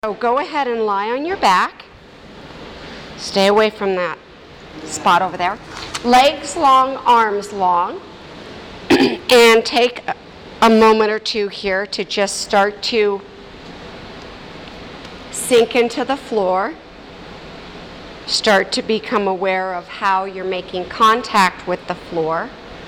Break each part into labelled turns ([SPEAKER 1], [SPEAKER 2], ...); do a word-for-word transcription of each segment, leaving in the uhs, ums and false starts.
[SPEAKER 1] So go ahead and lie on your back. Stay away from that spot over there. Legs long, arms long. And take a moment or two here to just start to sink into the floor. Start to become aware of how you're making contact with the floor.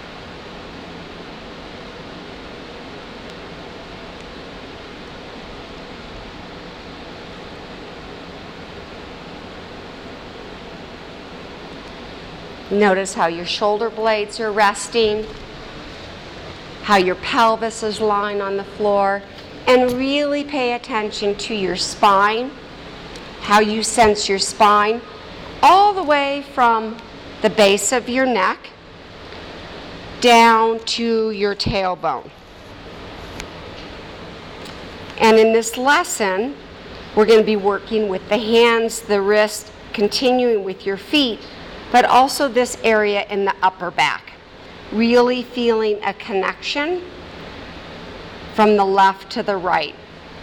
[SPEAKER 1] Notice how your shoulder blades are resting, how your pelvis is lying on the floor, and really pay attention to your spine, how you sense your spine, all the way from the base of your neck down to your tailbone. And in this lesson, we're going to be working with the hands, the wrist, continuing with your feet, but also this area in the upper back. Really feeling a connection from the left to the right.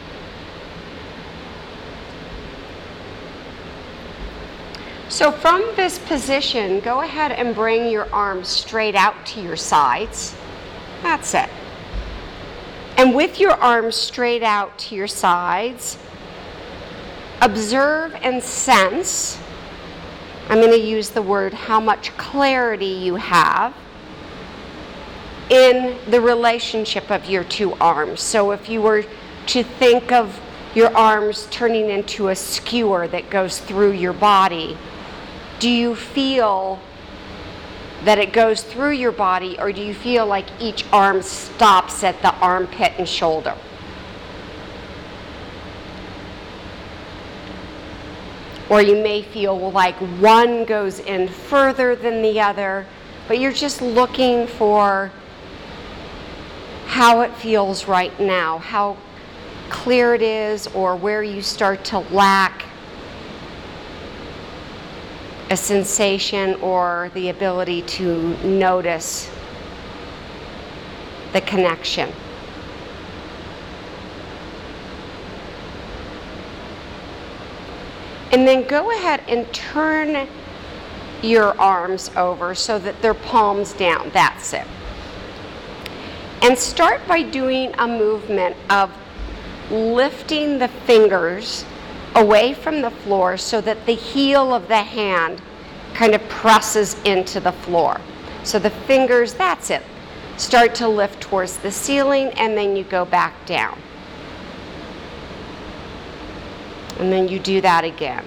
[SPEAKER 1] So from this position, go ahead and bring your arms straight out to your sides. That's it. And with your arms straight out to your sides, observe and sense. I'm going to use the word how much clarity you have in the relationship of your two arms. So if you were to think of your arms turning into a skewer that goes through your body, do you feel that it goes through your body, or do you feel like each arm stops at the armpit and shoulder? Or you may feel like one goes in further than the other, but you're just looking for how it feels right now, how clear it is, or where you start to lack a sensation or the ability to notice the connection. And then go ahead and turn your arms over so that they're palms down. That's it. And start by doing a movement of lifting the fingers away from the floor so that the heel of the hand kind of presses into the floor. So the fingers, that's it. Start to lift towards the ceiling, and then you go back down. And then you do that again.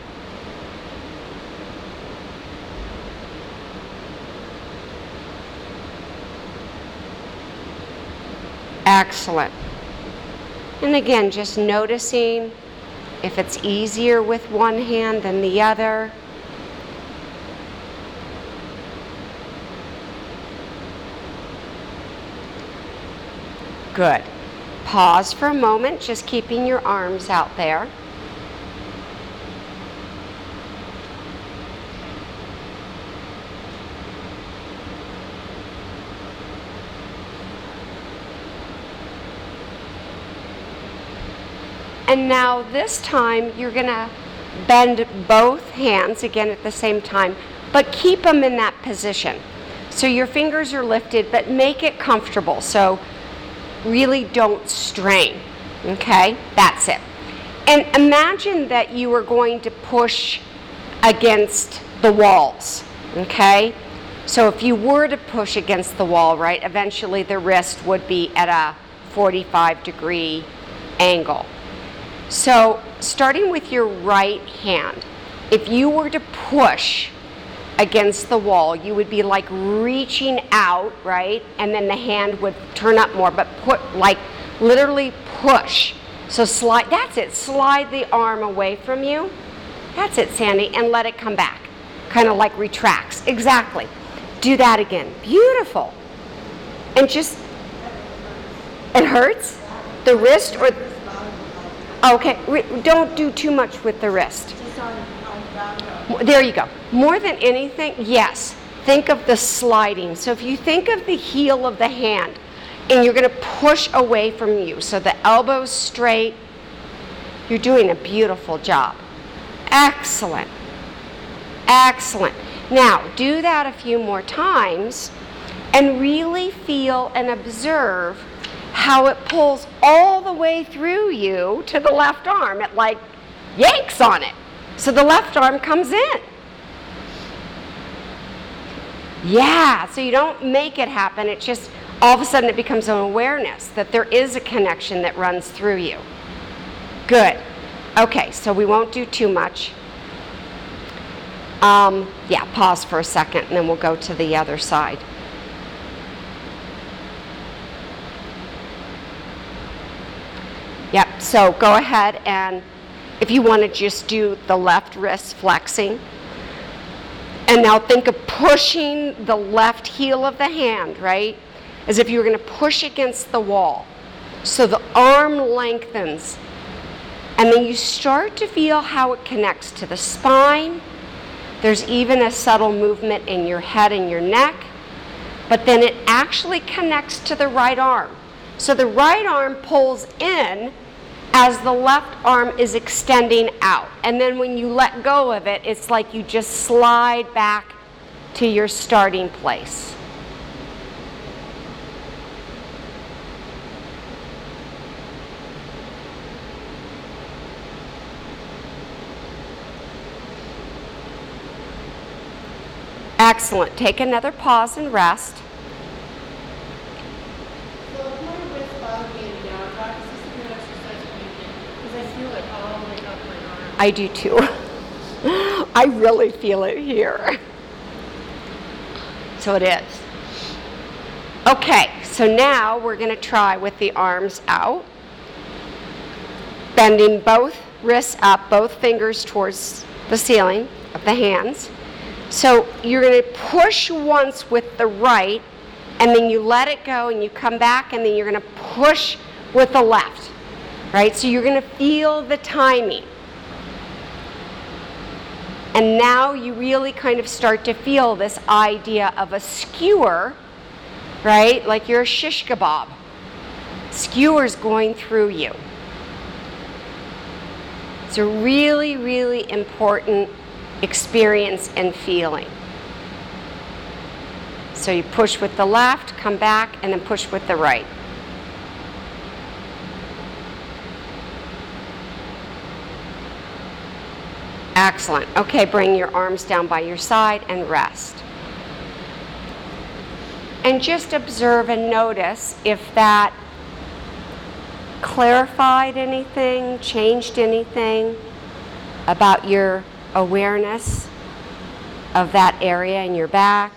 [SPEAKER 1] Excellent. And again, just noticing if it's easier with one hand than the other. Good. Pause for a moment, just keeping your arms out there. And now this time you're going to bend both hands again at the same time, but keep them in that position. So your fingers are lifted, but make it comfortable. So really don't strain. Okay? That's it. And imagine that you are going to push against the walls. Okay? So if you were to push against the wall, right, eventually the wrist would be at a forty-five degree angle. So starting with your right hand, if you were to push against the wall, you would be like reaching out, right? And then the hand would turn up more, but put like literally push. So slide, that's it, slide the arm away from you. That's it, Sandy, and let it come back. Kind of like retracts, exactly. Do that again, beautiful. And just, it hurts? The wrist or? Okay, don't do too much with the wrist. There you go. More than anything, yes, think of the sliding. So if you think of the heel of the hand, and you're going to push away from you, so the elbow's straight, You're doing a beautiful job. Excellent. Excellent. Now, do that a few more times and really feel and observe how it pulls all the way through you to the left arm. It like yanks on it. So the left arm comes in. Yeah, so you don't make it happen. It just, all of a sudden it becomes an awareness that there is a connection that runs through you. Good. Okay, so we won't do too much. Um, yeah, pause for a second and then we'll go to the other side. Yep, so go ahead and if you want to just do the left wrist flexing. And now think of pushing the left heel of the hand, right? As if you were going to push against the wall. So the arm lengthens. And then you start to feel how it connects to the spine. There's even a subtle movement in your head and your neck. But then it actually connects to the right arm. So the right arm pulls in as the left arm is extending out. And then when you let go of it, it's like you just slide back to your starting place. Excellent. Take another pause and rest. I do too. I really feel it here. So it is. Okay, so now we're going to try with the arms out. Bending both wrists up, both fingers towards the ceiling of the hands. So you're going to push once with the right, and then you let it go, and you come back, and then you're going to push with the left. Right? So you're going to feel the timing. And now you really kind of start to feel this idea of a skewer, right? Like you're a shish kebab. Skewers going through you. It's a really, really important experience and feeling. So you push with the left, come back, and then push with the right. Excellent. Okay, bring your arms down by your side and rest. And just observe and notice if that clarified anything, changed anything about your awareness of that area in your back.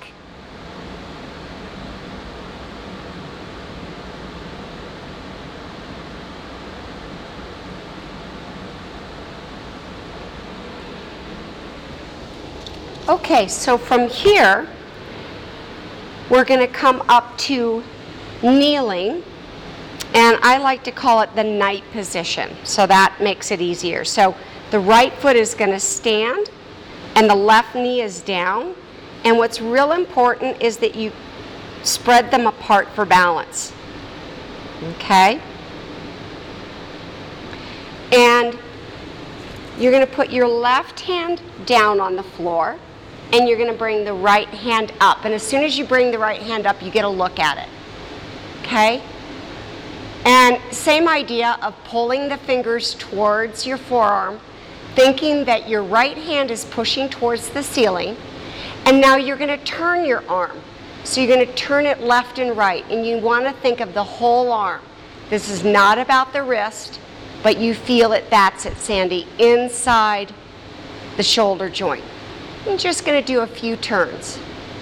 [SPEAKER 1] Okay, so from here, we're going to come up to kneeling, and I like to call it the knight position, so that makes it easier. So the right foot is going to stand, and the left knee is down, and what's real important is that you spread them apart for balance. Okay? And you're going to put your left hand down on the floor, and you're going to bring the right hand up. And as soon as you bring the right hand up, you get a look at it. Okay? And same idea of pulling the fingers towards your forearm, thinking that your right hand is pushing towards the ceiling. And now you're going to turn your arm. So you're going to turn it left and right. And you want to think of the whole arm. This is not about the wrist, but you feel it, that's it, Sandy, inside the shoulder joint. I'm just going to do a few turns.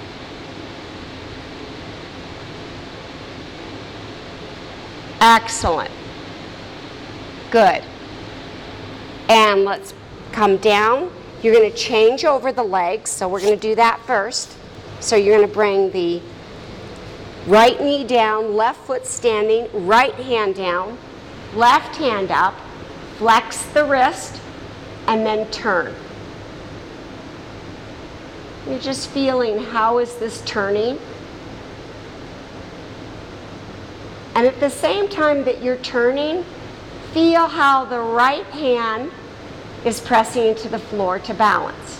[SPEAKER 1] Excellent. Good. And let's come down. You're going to change over the legs, so we're going to do that first. So you're going to bring the right knee down, left foot standing, right hand down, left hand up, flex the wrist, and then turn. You're just feeling, how is this turning? And at the same time that you're turning, feel how the right hand is pressing into the floor to balance.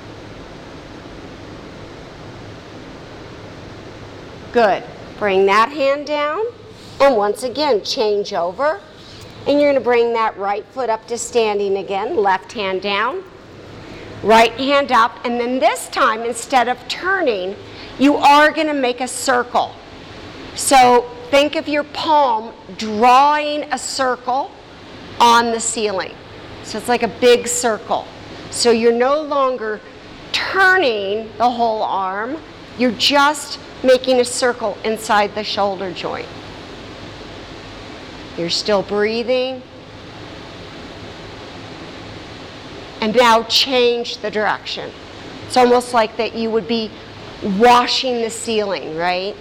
[SPEAKER 1] Good. Bring that hand down, and once again, change over. And you're going to bring that right foot up to standing again, left hand down, right hand up, and then this time, instead of turning, you are going to make a circle. So think of your palm drawing a circle on the ceiling. So it's like a big circle. So you're no longer turning the whole arm, you're just making a circle inside the shoulder joint. You're still breathing. And now change the direction. It's almost like that you would be washing the ceiling, right?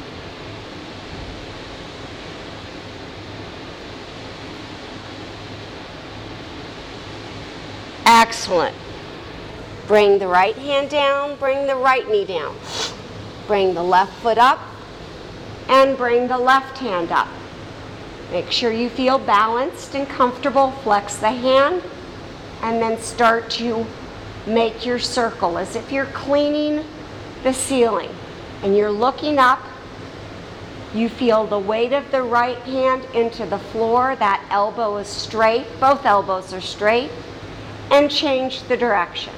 [SPEAKER 1] Excellent. Bring the right hand down, bring the right knee down. Bring the left foot up, and bring the left hand up. Make sure you feel balanced and comfortable. Flex the hand, and then start to make your circle as if you're cleaning the ceiling. And you're looking up. You feel the weight of the right hand into the floor. That elbow is straight. Both elbows are straight. And change the direction.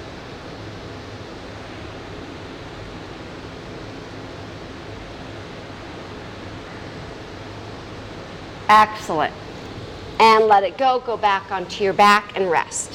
[SPEAKER 1] Excellent. And let it go. Go back onto your back and rest.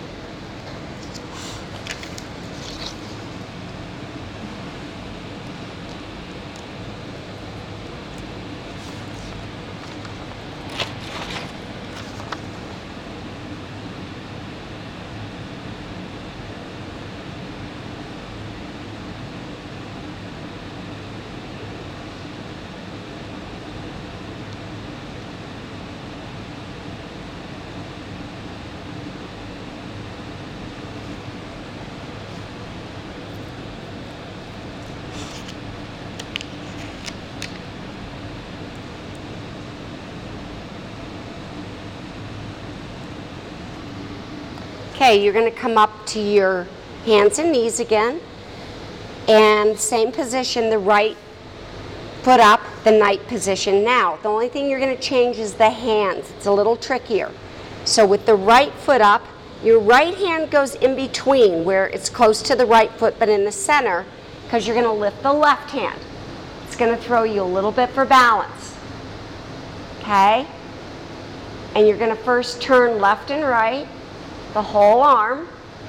[SPEAKER 1] Okay, you're going to come up to your hands and knees again. And same position, the right foot up, the night position. Now, the only thing you're going to change is the hands. It's a little trickier. So with the right foot up, your right hand goes in between where it's close to the right foot, but in the center, because you're going to lift the left hand. It's going to throw you a little bit for balance. Okay? And you're going to first turn left and right. The whole arm.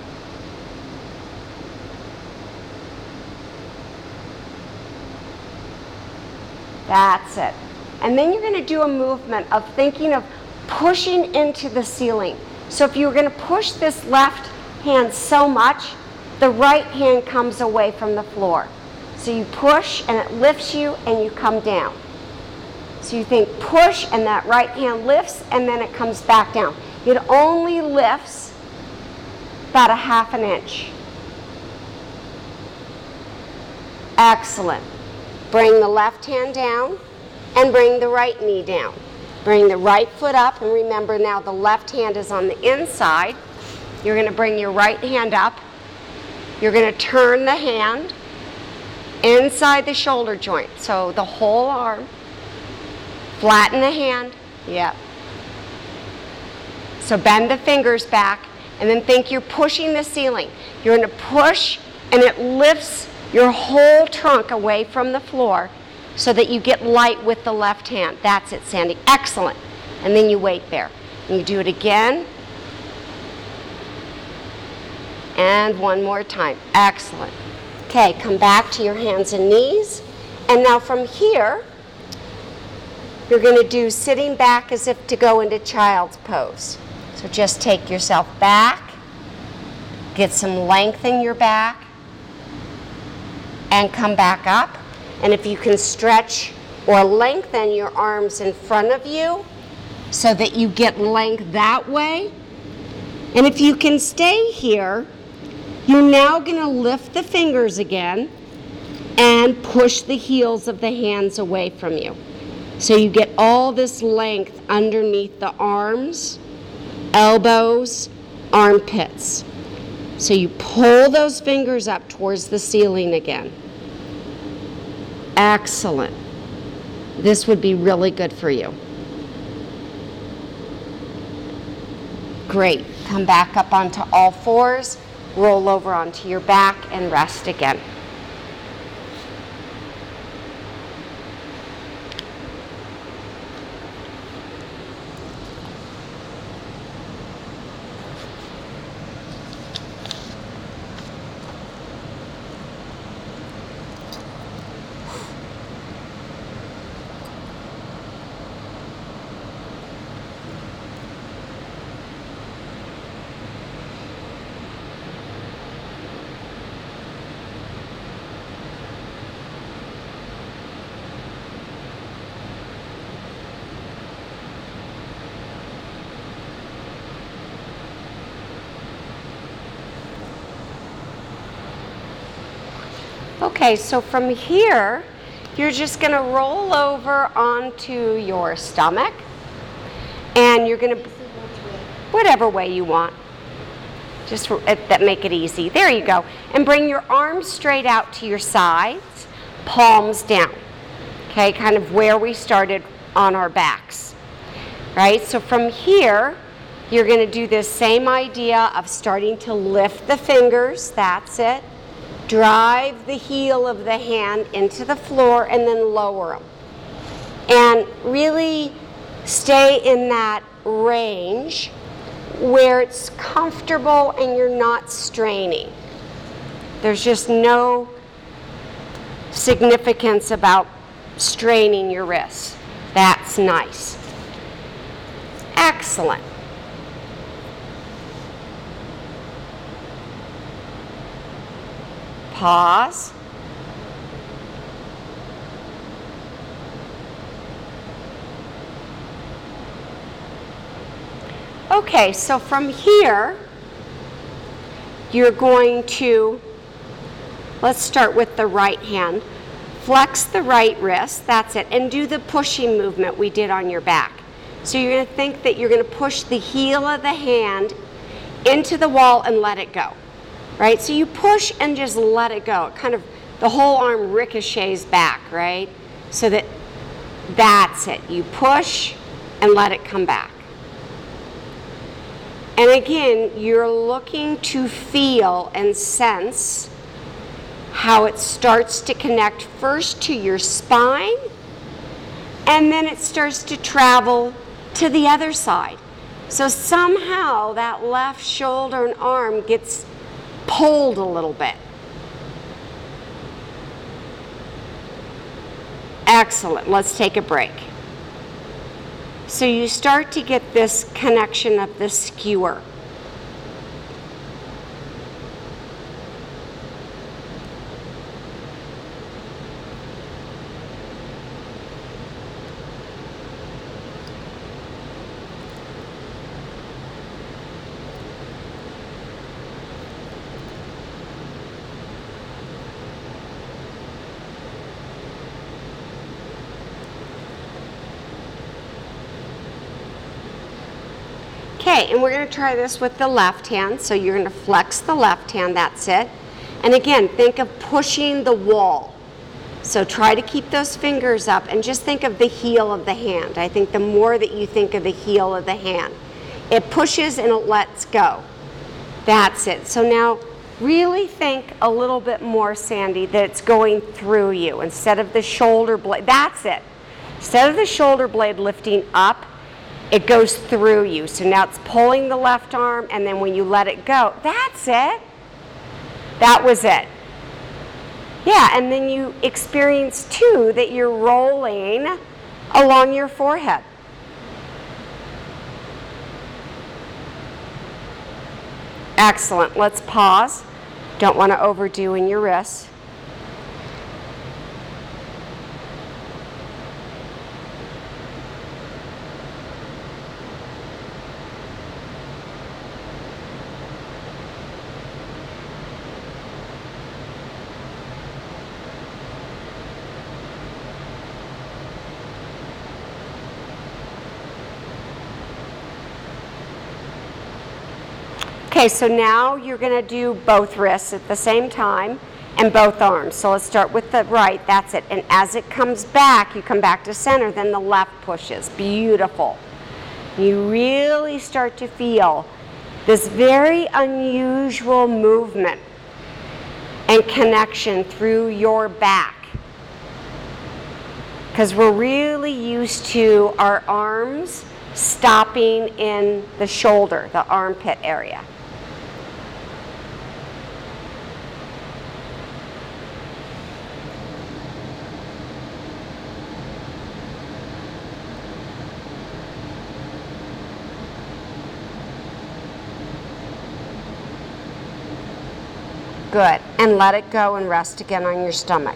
[SPEAKER 1] That's it. And then you're going to do a movement of thinking of pushing into the ceiling. So if you're going to push this left hand so much, the right hand comes away from the floor. So you push and it lifts you and you come down. So you think push and that right hand lifts and then it comes back down. It only lifts about a half an inch. Excellent. Bring the left hand down and bring the right knee down. Bring the right foot up, and remember now the left hand is on the inside. You're going to bring your right hand up. You're going to turn the hand inside the shoulder joint. So the whole arm. Flatten the hand. Yep. So bend the fingers back. And then think you're pushing the ceiling. You're going to push, and it lifts your whole trunk away from the floor so that you get light with the left hand. That's it, Sandy. Excellent. And then you wait there. And you do it again. And one more time. Excellent. Okay, come back to your hands and knees. And now from here, you're going to do sitting back as if to go into child's pose. So just take yourself back, get some length in your back, and come back up. And if you can stretch or lengthen your arms in front of you so that you get length that way. And if you can stay here, you're now going to lift the fingers again and push the heels of the hands away from you. So you get all this length underneath the arms, elbows, armpits. So you pull those fingers up towards the ceiling again. Excellent. This would be really good for you. Great. Come back up onto all fours, roll over onto your back, and rest again. Okay, so from here, you're just going to roll over onto your stomach, and you're going to, whatever way you want, just that make it easy. There you go. And bring your arms straight out to your sides, palms down, okay, kind of where we started on our backs, right? So from here, you're going to do this same idea of starting to lift the fingers, that's it. Drive the heel of the hand into the floor and then lower them. And really stay in that range where it's comfortable and you're not straining. There's just no significance about straining your wrists. That's nice. Excellent. Pause. Okay, so from here, you're going to, let's start with the right hand. Flex the right wrist, that's it, and do the pushing movement we did on your back. So you're going to think that you're going to push the heel of the hand into the wall and let it go. Right, so you push and just let it go. It kind of, the whole arm ricochets back, right? So that, that's it. You push and let it come back. And again, you're looking to feel and sense how it starts to connect first to your spine, and then it starts to travel to the other side. So somehow that left shoulder and arm gets pulled a little bit. Excellent. Let's take a break. So you start to get this connection of the skewer. Okay, and we're going to try this with the left hand. So you're going to flex the left hand, that's it. And again, think of pushing the wall. So try to keep those fingers up and just think of the heel of the hand. I think the more that you think of the heel of the hand, it pushes and it lets go. That's it. So now really think a little bit more, Sandy, that it's going through you instead of the shoulder blade. That's it. Instead of the shoulder blade lifting up, it goes through you. So now it's pulling the left arm, and then when you let it go, that's it. That was it. Yeah, and then you experience too that you're rolling along your forehead. Excellent. Let's pause. Don't want to overdo in your wrists. Okay, so now you're going to do both wrists at the same time and both arms. So let's start with the right, that's it. And as it comes back, you come back to center, then the left pushes. Beautiful. You really start to feel this very unusual movement and connection through your back. Because we're really used to our arms stopping in the shoulder, the armpit area. Good. And let it go and rest again on your stomach.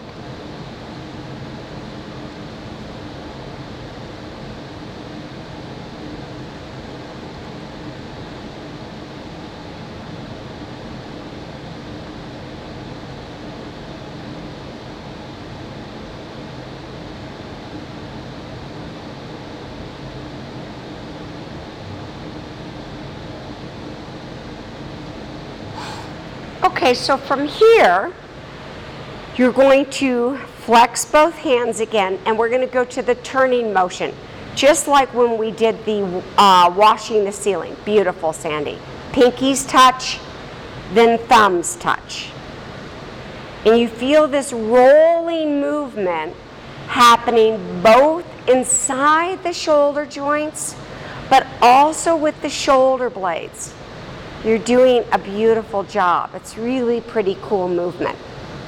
[SPEAKER 1] Okay, so from here, you're going to flex both hands again, and we're going to go to the turning motion, just like when we did the uh, washing the ceiling. Beautiful, Sandy. Pinkies touch, then thumbs touch. And you feel this rolling movement happening both inside the shoulder joints, but also with the shoulder blades. You're doing a beautiful job. It's really pretty cool movement.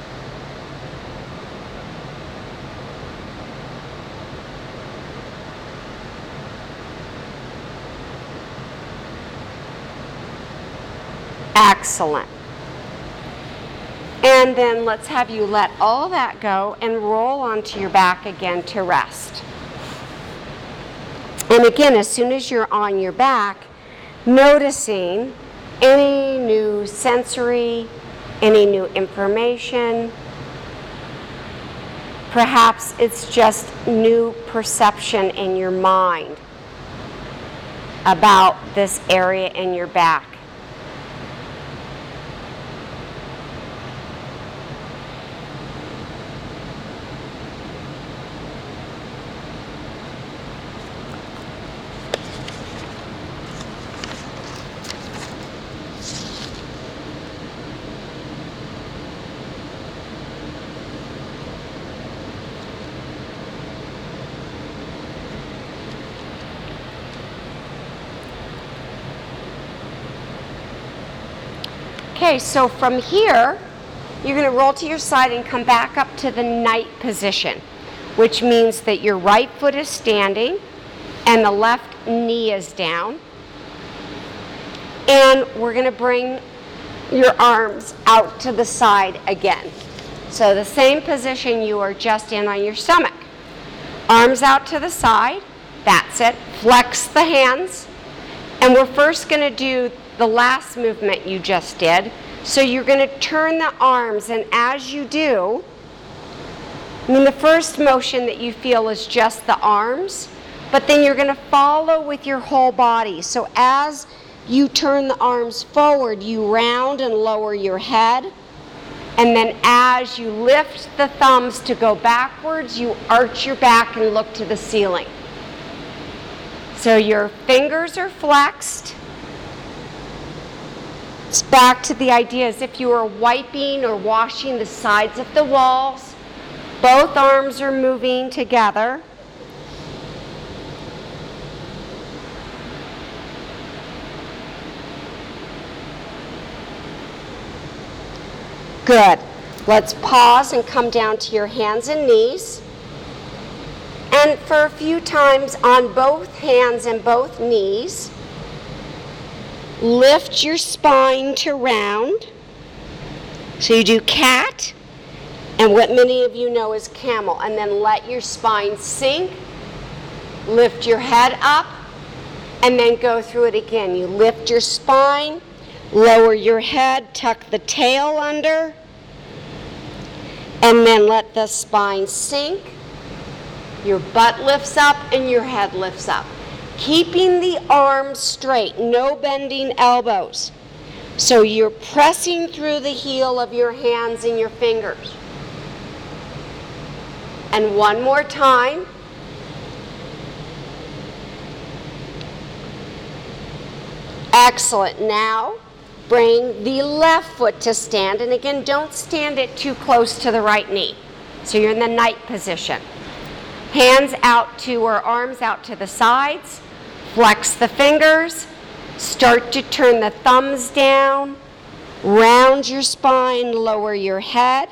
[SPEAKER 1] Excellent. And then let's have you let all that go and roll onto your back again to rest. And again, as soon as you're on your back, noticing any new sensory, any new information. Perhaps it's just new perception in your mind about this area in your back. Okay, so from here, you're going to roll to your side and come back up to the knight position, which means that your right foot is standing and the left knee is down. And we're going to bring your arms out to the side again. So the same position you are just in on your stomach. Arms out to the side, that's it. Flex the hands. And we're first going to do the last movement you just did. So you're going to turn the arms, and as you do, I mean, the first motion that you feel is just the arms, but then you're going to follow with your whole body. So as you turn the arms forward, you round and lower your head, and then as you lift the thumbs to go backwards, you arch your back and look to the ceiling. So your fingers are flexed. It's back to the idea as if you were wiping or washing the sides of the walls. Both arms are moving together. Good. Let's pause and come down to your hands and knees. And for a few times on both hands and both knees, lift your spine to round. So you do cat, and what many of you know is camel, and then let your spine sink, lift your head up, and then go through it again. You lift your spine, lower your head, tuck the tail under, and then let the spine sink. Your butt lifts up and your head lifts up. Keeping the arms straight, no bending elbows. So you're pressing through the heel of your hands and your fingers. And one more time. Excellent. Now, bring the left foot to stand. And again, don't stand it too close to the right knee. So you're in the knight position. Hands out to, or arms out to the sides. Flex the fingers. Start to turn the thumbs down. Round your spine, lower your head.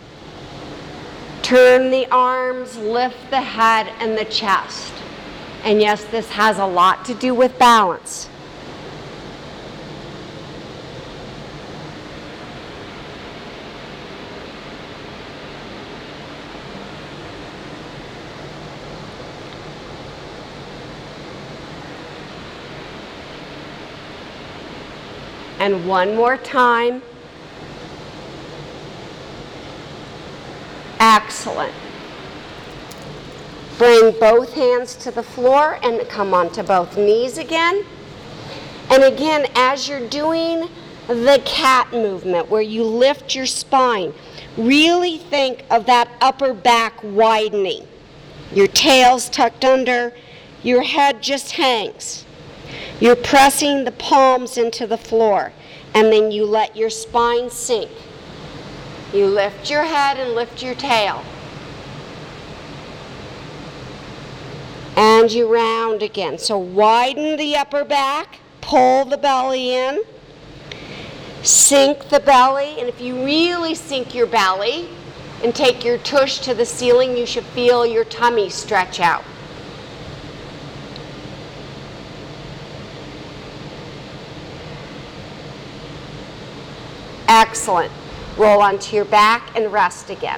[SPEAKER 1] Turn the arms, lift the head and the chest. And yes, this has a lot to do with balance. And one more time. Excellent. Bring both hands to the floor and come onto both knees again. And again, as you're doing the cat movement where you lift your spine, really think of that upper back widening. Your tail's tucked under, your head just hangs. You're pressing the palms into the floor, and then you let your spine sink. You lift your head and lift your tail. And you round again. So widen the upper back, pull the belly in, sink the belly, and if you really sink your belly and take your tush to the ceiling, you should feel your tummy stretch out. Excellent. Roll onto your back and rest again.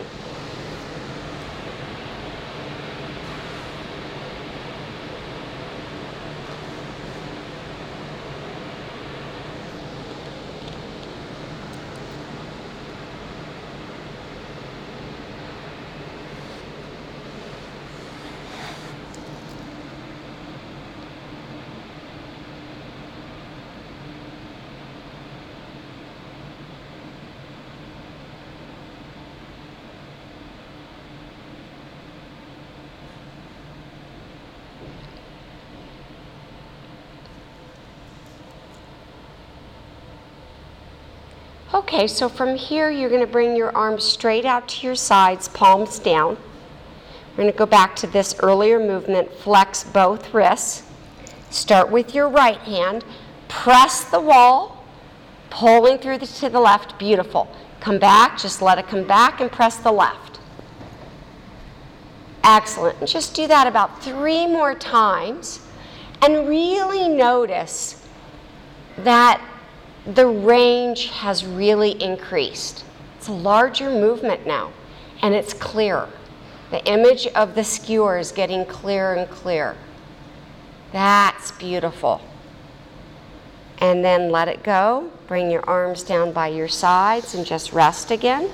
[SPEAKER 1] Okay, so from here you're going to bring your arms straight out to your sides, palms down. We're going to go back to this earlier movement, flex both wrists. Start with your right hand, press the wall, pulling through the, to the left, beautiful. Come back, just let it come back and press the left. Excellent, and just do that about three more times and really notice that the range has really increased. It's a larger movement now, and it's clearer. The image of the skewer is getting clearer and clearer. That's beautiful. And then let it go. Bring your arms down by your sides and just rest again.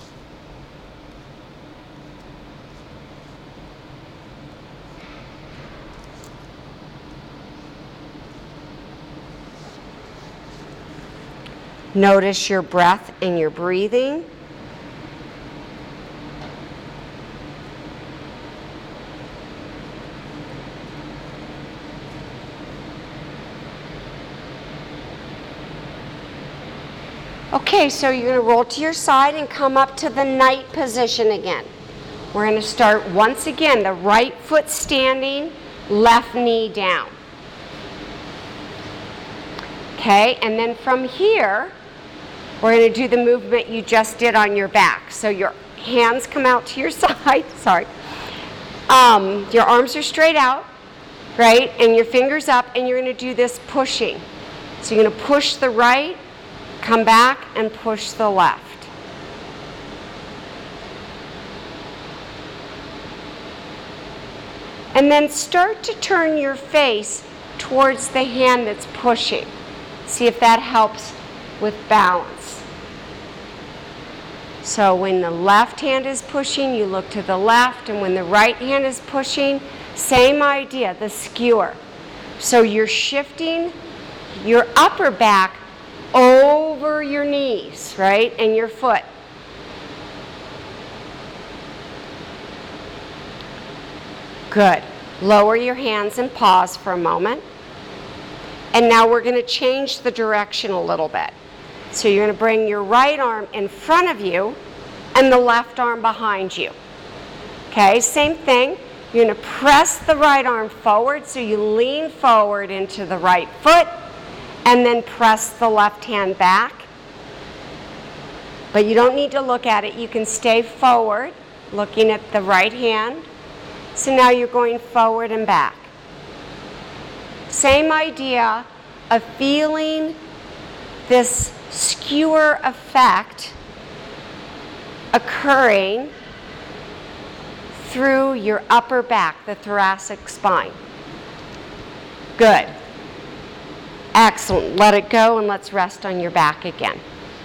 [SPEAKER 1] Notice your breath and your breathing. Okay, so you're going to roll to your side and come up to the knight position again. We're going to start once again, the right foot standing, left knee down. Okay, and then from here, we're going to do the movement you just did on your back. So your hands come out to your side, sorry. Um, your arms are straight out, right? And your fingers up, and you're going to do this pushing. So you're going to push the right, come back, and push the left. And then start to turn your face towards the hand that's pushing. See if that helps with balance. So when the left hand is pushing, you look to the left, and when the right hand is pushing, same idea, the skewer. So you're shifting your upper back over your knees, right, and your foot. Good. Lower your hands and pause for a moment. And now we're going to change the direction a little bit. So you're going to bring your right arm in front of you and the left arm behind you. Okay, same thing. You're going to press the right arm forward, so you lean forward into the right foot, and then press the left hand back. But you don't need to look at it. You can stay forward, looking at the right hand. So now you're going forward and back. Same idea of feeling this skewer effect occurring through your upper back, the thoracic spine. Good. Excellent. Let it go and let's rest on your back again.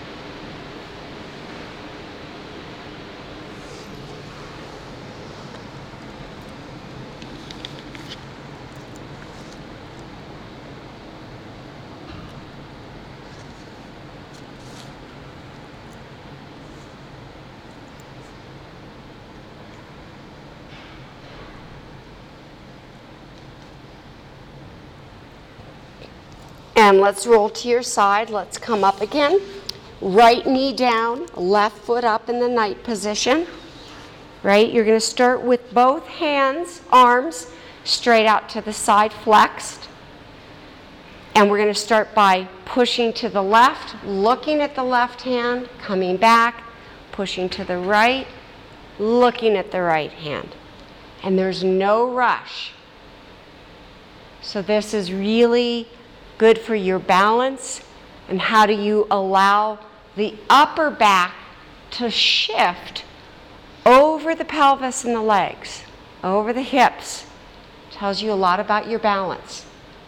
[SPEAKER 1] And let's roll to your side. Let's come up again. Right knee down, left foot up in the night position. Right? You're going to start with both hands, arms, straight out to the side, flexed. And we're going to start by pushing to the left, looking at the left hand, coming back, pushing to the right, looking at the right hand. And there's no rush. So this is really good for your balance. And how do you allow the upper back to shift over the pelvis and the legs, over the hips? Tells you a lot about your balance.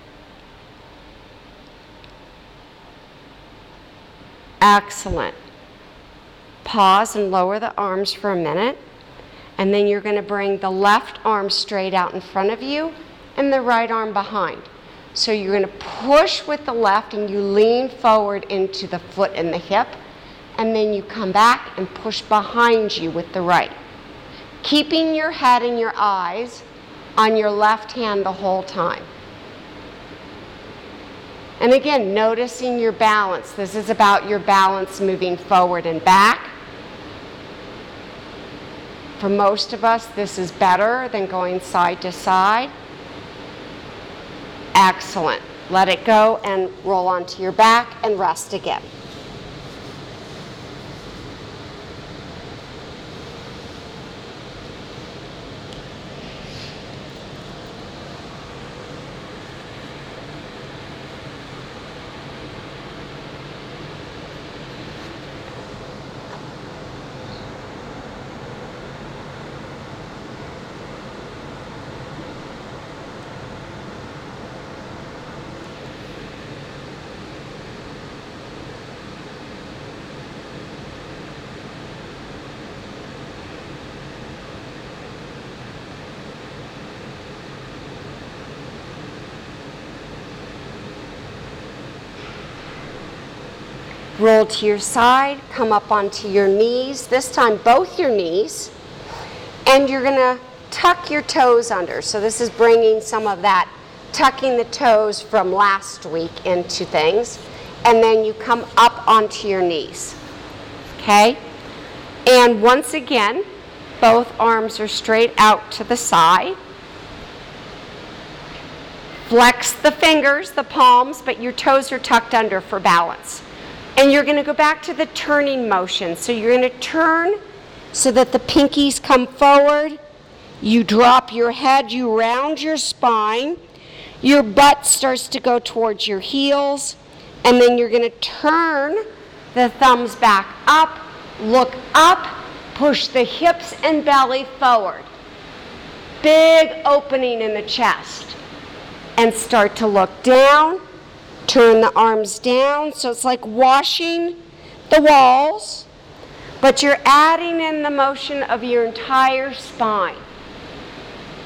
[SPEAKER 1] Excellent. Pause and lower the arms for a minute. And then you're going to bring the left arm straight out in front of you and the right arm behind. So you're going to push with the left and you lean forward into the foot and the hip. And then you come back and push behind you with the right. Keeping your head and your eyes on your left hand the whole time. And again, noticing your balance. This is about your balance moving forward and back. For most of us, this is better than going side to side. Excellent. Let it go and roll onto your back and rest again. Roll to your side, come up onto your knees, this time both your knees, and you're going to tuck your toes under. So this is bringing some of that tucking the toes from last week into things, and then you come up onto your knees. Okay? And once again, both arms are straight out to the side. Flex the fingers, the palms, but your toes are tucked under for balance. And you're going to go back to the turning motion. So you're going to turn so that the pinkies come forward. You drop your head, you round your spine. Your butt starts to go towards your heels. And then you're going to turn the thumbs back up, look up, push the hips and belly forward. Big opening in the chest. And start to look down. Turn the arms down, so it's like washing the walls, but you're adding in the motion of your entire spine.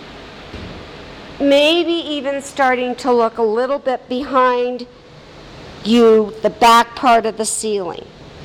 [SPEAKER 1] Maybe even starting to look a little bit behind you the back part of the ceiling.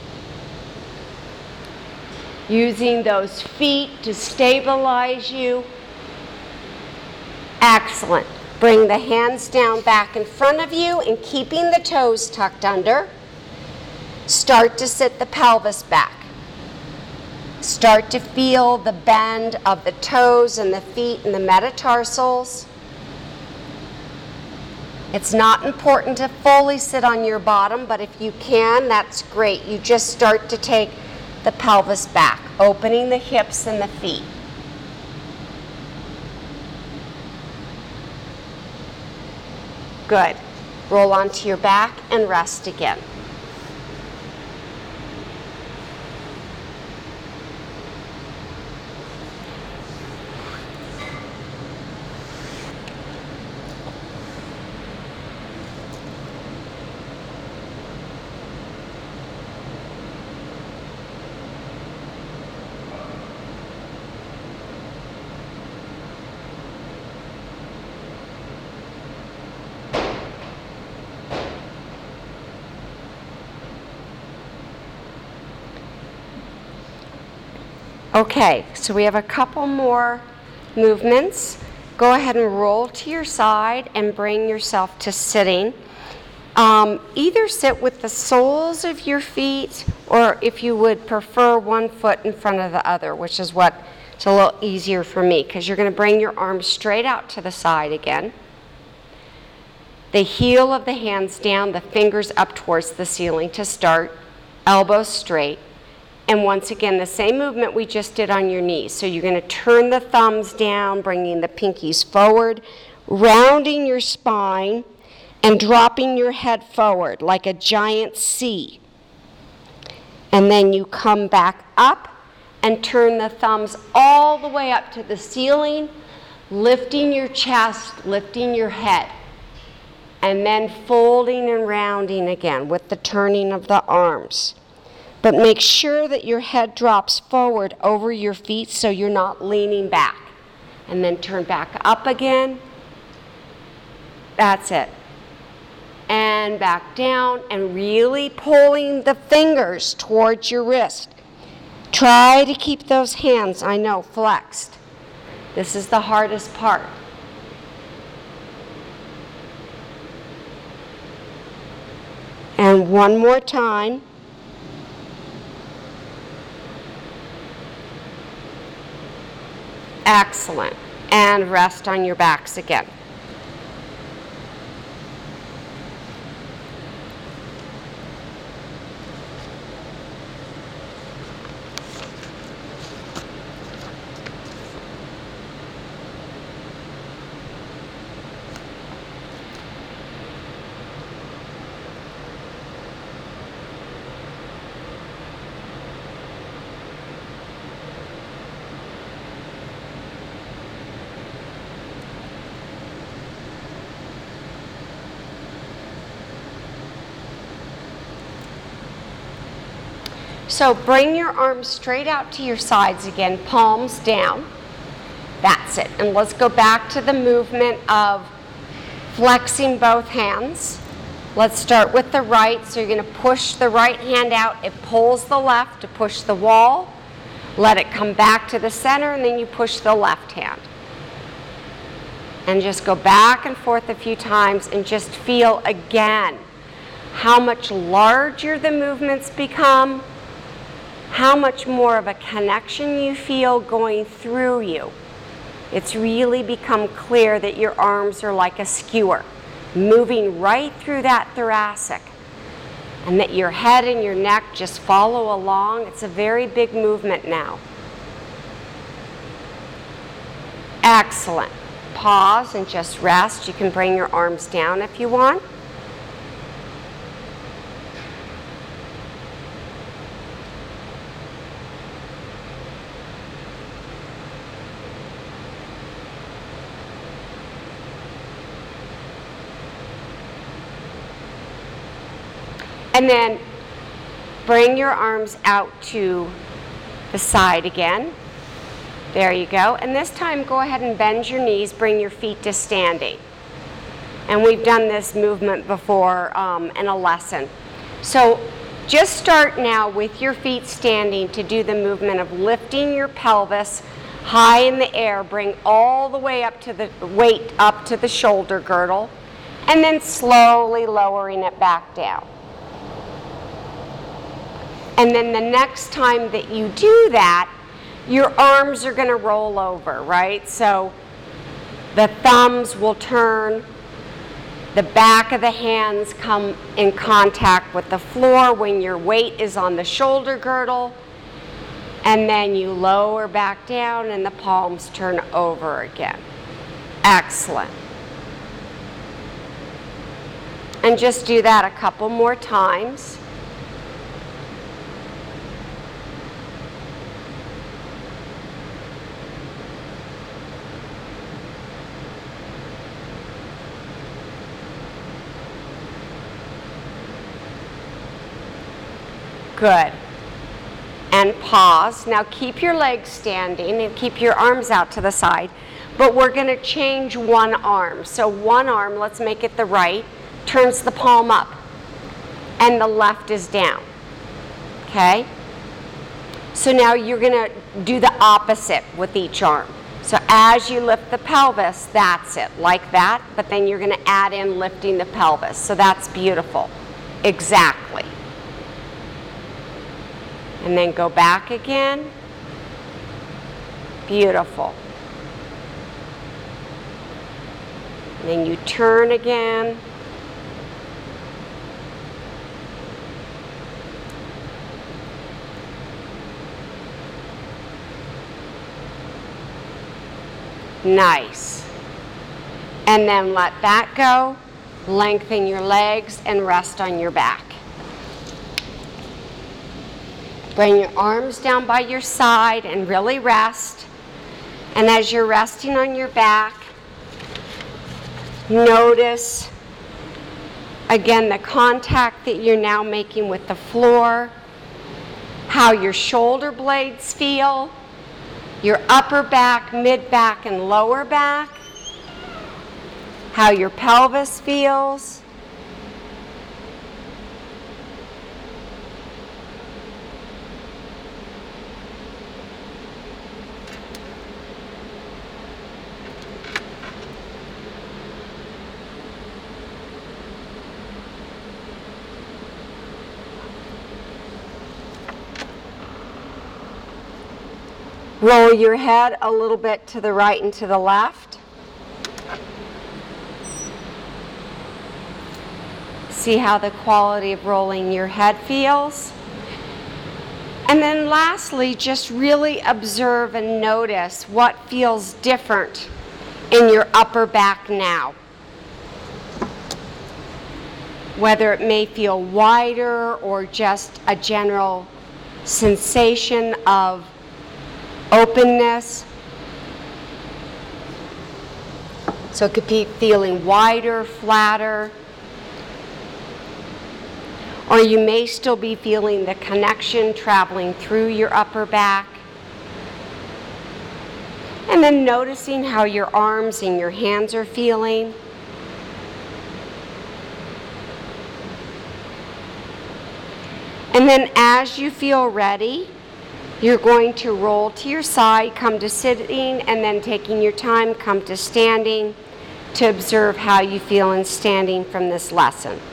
[SPEAKER 1] Using those feet to stabilize you. Excellent. Bring the hands down back in front of you and keeping the toes tucked under. Start to sit the pelvis back. Start to feel the bend of the toes and the feet and the metatarsals. It's not important to fully sit on your bottom, but if you can, that's great. You just start to take the pelvis back, opening the hips and the feet. Good. Roll onto your back and rest again. Okay, so we have a couple more movements. Go ahead and roll to your side and bring yourself to sitting. Um, either sit with the soles of your feet, or if you would prefer, one foot in front of the other, which is what it's a little easier for me, because you're going to bring your arms straight out to the side again. The heel of the hands down, the fingers up towards the ceiling to start, elbows straight. And once again, the same movement we just did on your knees. So you're going to turn the thumbs down, bringing the pinkies forward, rounding your spine, and dropping your head forward like a giant C. And then you come back up and turn the thumbs all the way up to the ceiling, lifting your chest, lifting your head. And then folding and rounding again with the turning of the arms. But make sure that your head drops forward over your feet so you're not leaning back. And then turn back up again. That's it. And back down, and really pulling the fingers towards your wrist. Try to keep those hands, I know, flexed. This is the hardest part. And one more time. Excellent. And rest on your backs again. So bring your arms straight out to your sides again, palms down. That's it. And let's go back to the movement of flexing both hands. Let's start with the right. So you're going to push the right hand out. It pulls the left to push the wall. Let it come back to the center, and then you push the left hand. And just go back and forth a few times and just feel again how much larger the movements become, how much more of a connection you feel going through you. It's really become clear that your arms are like a skewer, moving right through that thoracic, and that your head and your neck just follow along. It's a very big movement now. Excellent. Pause and just rest. You can bring your arms down if you want. And then bring your arms out to the side again. There you go. And this time go ahead and bend your knees, bring your feet to standing. And we've done this movement before um, in a lesson. So just start now with your feet standing to do the movement of lifting your pelvis high in the air. Bring all the way up to the weight up to the shoulder girdle, and then slowly lowering it back down. And then the next time that you do that, your arms are going to roll over, right? So the thumbs will turn. The back of the hands come in contact with the floor when your weight is on the shoulder girdle. And then you lower back down and the palms turn over again. Excellent. And just do that a couple more times. Good. And pause. Now keep your legs standing and keep your arms out to the side, but we're going to change one arm. So one arm, let's make it the right, turns the palm up, and the left is down. Okay? So now you're going to do the opposite with each arm. So as you lift the pelvis, that's it, like that, but then you're going to add in lifting the pelvis. So that's beautiful. Exactly. And then go back again. Beautiful. And then you turn again. Nice. And then let that go. Lengthen your legs and rest on your back. Bring your arms down by your side and really rest. And as you're resting on your back, notice again the contact that you're now making with the floor, how your shoulder blades feel, your upper back, mid back, and lower back, how your pelvis feels. Roll your head a little bit to the right and to the left. See how the quality of rolling your head feels. And then lastly, just really observe and notice what feels different in your upper back now. Whether it may feel wider or just a general sensation of openness. So it could be feeling wider, flatter, or you may still be feeling the connection traveling through your upper back. And then noticing how your arms and your hands are feeling. And then as you feel ready, you're going to roll to your side, come to sitting, and then taking your time, come to standing to observe how you feel in standing from this lesson.